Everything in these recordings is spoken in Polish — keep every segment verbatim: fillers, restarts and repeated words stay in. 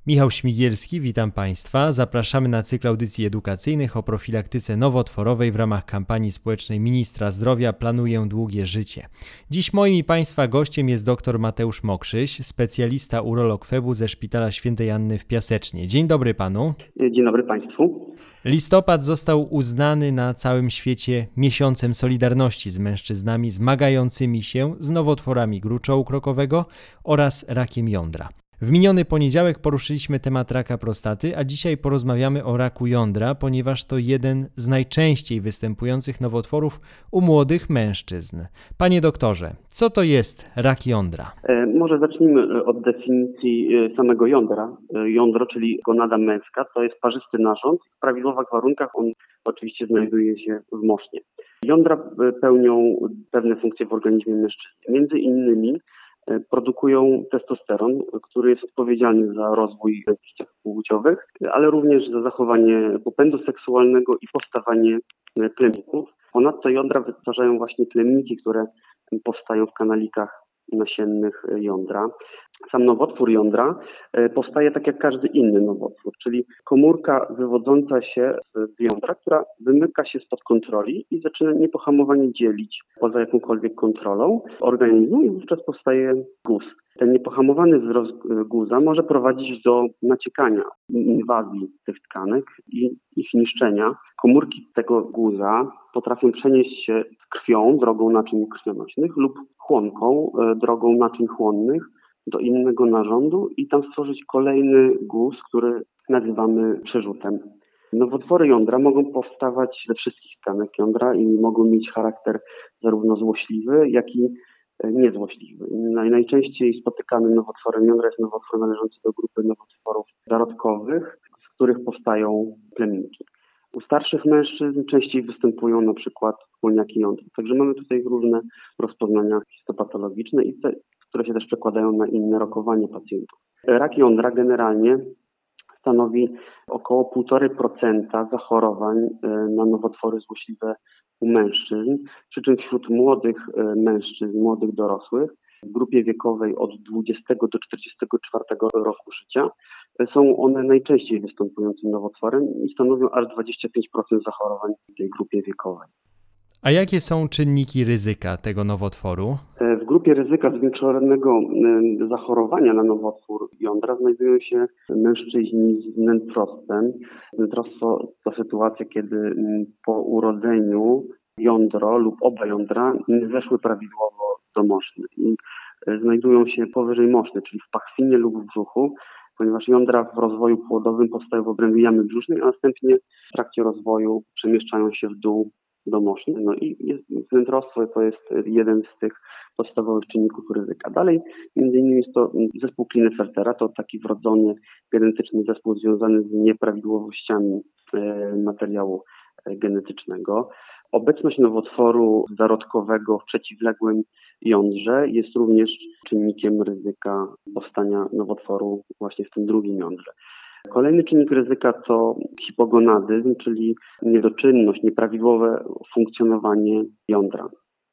Michał Śmigielski, witam Państwa. Zapraszamy na cykl audycji edukacyjnych o profilaktyce nowotworowej w ramach kampanii społecznej Ministra Zdrowia Planuję długie życie. Dziś moim i Państwa gościem jest dr Mateusz Mokrzyś, specjalista urolog F E B-u ze Szpitala Świętej Anny w Piasecznie. Dzień dobry Panu. Dzień dobry Państwu. Listopad został uznany na całym świecie miesiącem solidarności z mężczyznami zmagającymi się z nowotworami gruczołu krokowego oraz rakiem jądra. W miniony poniedziałek poruszyliśmy temat raka prostaty, a dzisiaj porozmawiamy o raku jądra, ponieważ to jeden z najczęściej występujących nowotworów u młodych mężczyzn. Panie doktorze, co to jest rak jądra? Może zacznijmy od definicji samego jądra. Jądro, czyli gonada męska, to jest parzysty narząd. W prawidłowych warunkach on oczywiście znajduje się w mosznie. Jądra pełnią pewne funkcje w organizmie mężczyzny. Między innymi produkują testosteron, który jest odpowiedzialny za rozwój ścieków płciowych, ale również za zachowanie popędu seksualnego i powstawanie plemników. Ponadto jądra wytwarzają właśnie plemniki, które powstają w kanalikach nasiennych jądra. Sam nowotwór jądra powstaje tak jak każdy inny nowotwór, czyli komórka wywodząca się z jądra, która wymyka się spod kontroli i zaczyna niepohamowanie dzielić poza jakąkolwiek kontrolą organizmu i wówczas powstaje guz. Ten niepohamowany wzrost guza może prowadzić do naciekania i inwazji tych tkanek i ich niszczenia. Komórki tego guza potrafią przenieść się z krwią drogą naczyń krwionośnych lub chłonką drogą naczyń chłonnych do innego narządu i tam stworzyć kolejny guz, który nazywamy przerzutem. Nowotwory jądra mogą powstawać ze wszystkich tkanek jądra i mogą mieć charakter zarówno złośliwy, jak i niezłośliwy. Najczęściej spotykanym nowotworem jądra jest nowotwór należący do grupy nowotworów zarodkowych, z których powstają plemniki. U starszych mężczyzn częściej występują na przykład chłoniaki jądra. Także mamy tutaj różne rozpoznania histopatologiczne, i te, które się też przekładają na inne rokowanie pacjentów. Rak jądra generalnie stanowi około półtora procent zachorowań na nowotwory złośliwe u mężczyzn, przy czym wśród młodych mężczyzn, młodych dorosłych w grupie wiekowej od dwudziestego do czterdziestego czwartego roku życia są one najczęściej występującym nowotworem i stanowią aż dwadzieścia pięć procent zachorowań w tej grupie wiekowej. A jakie są czynniki ryzyka tego nowotworu? W grupie ryzyka zwiększonego zachorowania na nowotwór jądra znajdują się mężczyźni z wnętrostwem. Wnętrostwo to sytuacja, kiedy po urodzeniu jądro lub oba jądra nie zeszły prawidłowo do moszny i znajdują się powyżej moszny, czyli w pachwinie lub w brzuchu, ponieważ jądra w rozwoju płodowym powstają w obrębie jamy brzusznej, a następnie w trakcie rozwoju przemieszczają się w dół do moszny. No i jest, wnętrostwo to jest jeden z tych podstawowych czynników ryzyka. Dalej między innymi jest to zespół Klinefeltera, to taki wrodzony genetyczny zespół związany z nieprawidłowościami e, materiału e, genetycznego. Obecność nowotworu zarodkowego w przeciwległym jądrze jest również czynnikiem ryzyka powstania nowotworu właśnie w tym drugim jądrze. Kolejny czynnik ryzyka to hipogonadyzm, czyli niedoczynność, nieprawidłowe funkcjonowanie jądra.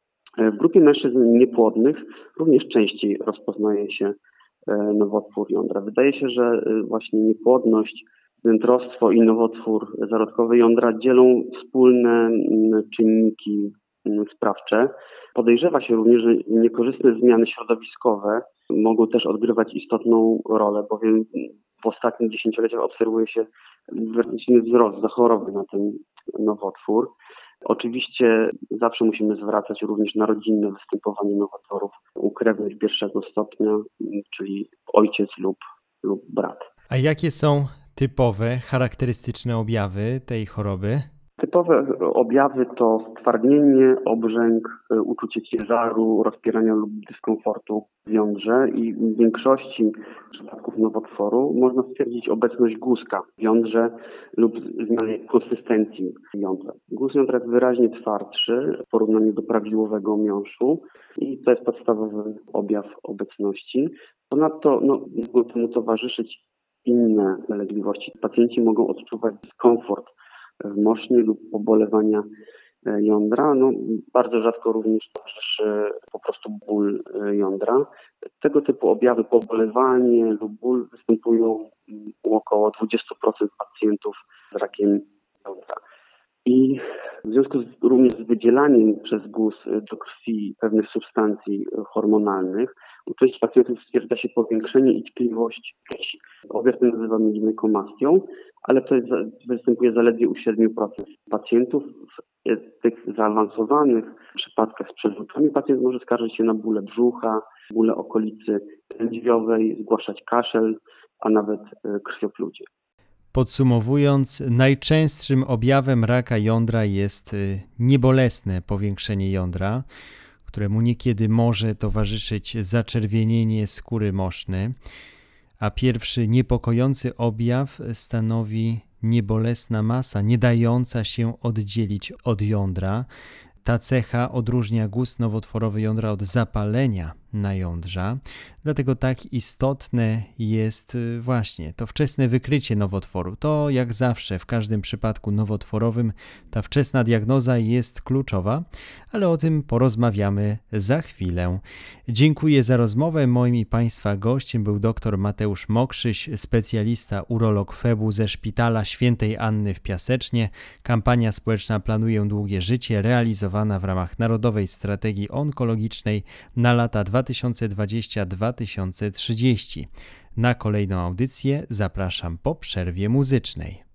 W grupie mężczyzn niepłodnych również częściej rozpoznaje się nowotwór jądra. Wydaje się, że właśnie niepłodność, wnętrostwo i nowotwór zarodkowy jądra dzielą wspólne czynniki sprawcze. Podejrzewa się również, że niekorzystne zmiany środowiskowe mogą też odgrywać istotną rolę, bowiem w ostatnich dziesięcioleciach obserwuje się wyraźny wzrost zachorowań na ten nowotwór. Oczywiście zawsze musimy zwracać również na rodzinne występowanie nowotworów u krewnych pierwszego stopnia, czyli ojciec lub, lub brat. A jakie są typowe, charakterystyczne objawy tej choroby? Typowe objawy to stwardnienie, obrzęk, uczucie ciężaru, rozpierania lub dyskomfortu w jądrze i w większości przypadków nowotworu można stwierdzić obecność guzka w jądrze lub zmianę konsystencji jądra. Guz jądra jest wyraźnie twardszy w porównaniu do prawidłowego miąższu i to jest podstawowy objaw obecności. Ponadto no, mogą temu towarzyszyć inne dolegliwości. Pacjenci mogą odczuwać dyskomfort w mosznie lub pobolewania jądra. No, bardzo rzadko również towarzyszy po prostu ból jądra. Tego typu objawy, pobolewanie lub ból występują u około dwadzieścia procent pacjentów z rakiem jądra. I w związku z, również z wydzielaniem przez guz do krwi pewnych substancji hormonalnych, u części pacjentów stwierdza się powiększenie i tkliwość piersi. Objaw ten nazywamy ginekomastią, ale to jest, występuje zaledwie u siedem procent pacjentów. W tych zaawansowanych przypadkach z przerzutami pacjent może skarżyć się na bóle brzucha, bóle okolicy tędźwiowej, zgłaszać kaszel, a nawet krwioplucie. Podsumowując, najczęstszym objawem raka jądra jest niebolesne powiększenie jądra, któremu niekiedy może towarzyszyć zaczerwienienie skóry moszny, a pierwszy niepokojący objaw stanowi niebolesna masa, nie dająca się oddzielić od jądra. Ta cecha odróżnia guz nowotworowy jądra od zapalenia najądrza, dlatego tak istotne jest właśnie to wczesne wykrycie nowotworu. To jak zawsze w każdym przypadku nowotworowym ta wczesna diagnoza jest kluczowa, ale o tym porozmawiamy za chwilę. Dziękuję za rozmowę. Moim i Państwa gościem był dr Mateusz Mokrzyś, specjalista urolog F E B u ze Szpitala Świętej Anny w Piasecznie. Kampania społeczna Planuję długie życie, realizowana w ramach Narodowej Strategii Onkologicznej na lata dwa tysiące dwudziesty do dwa tysiące trzydziestego. Na kolejną audycję zapraszam po przerwie muzycznej.